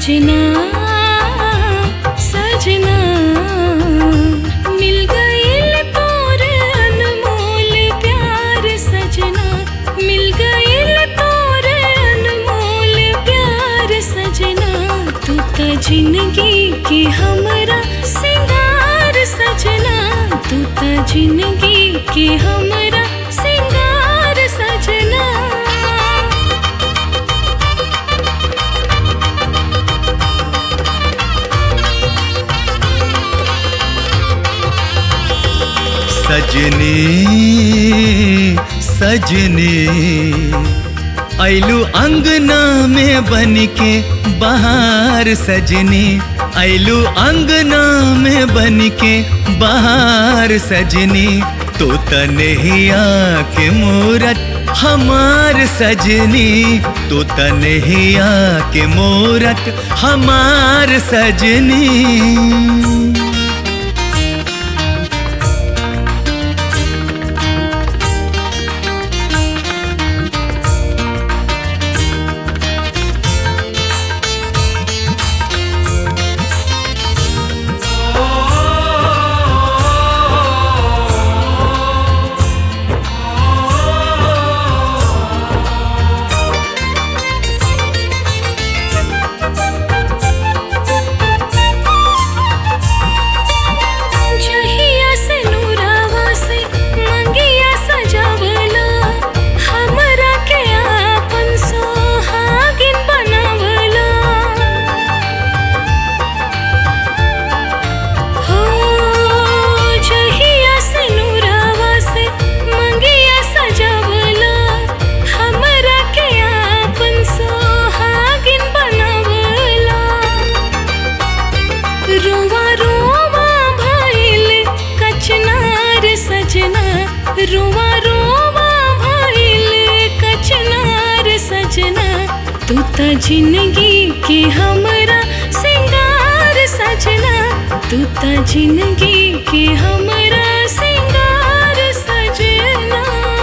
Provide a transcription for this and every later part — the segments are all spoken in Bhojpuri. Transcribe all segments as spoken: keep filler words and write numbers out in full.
सजना सजना मिल गईल तोर अनमोल प्यार सजना मिल गईल तोर अनमोल प्यार सजना तू त जिंदगी के हमरा सिंगार सजना तू त जिंदगी के हमरा सिंगार सजना सजनी सजनी ऐलू अंगना में बनके बहार सजनी ऐलू अंगना में बनके बहार सजनी तो तनहिया के मूरत हमार सजनी तो तनहिया के मूरत हमार सजनी। रुआ रुआ भइल कचनार सजना तू त जिंदगी के हमरा सिंगार सजना तू त जिंदगी के हमरा सिंगार सजना।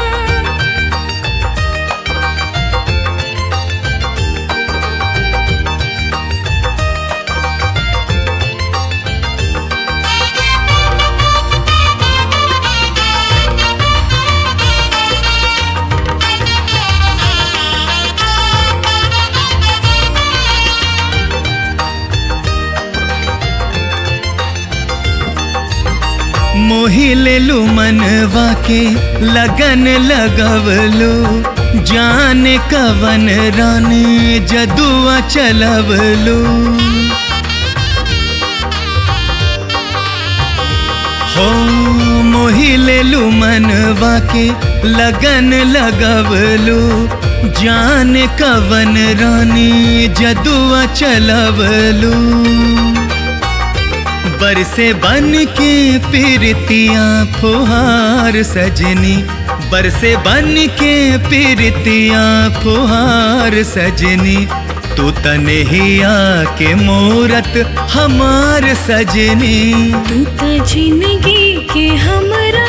मोहि लेलू मनवा के लगन लगवलू जाने कवन रानी जदुआ चलवलू हो मोहि लेलू मनवा के लगन लगवलू जाने कवन रानी जदुआ चलवलू बरसे बन के पीरतिया फुहार सजनी बरसे बन के पीरतिया फुहार सजनी तू तनहिया के मूरत हमार सजनी तू त जिंदगी के हमरा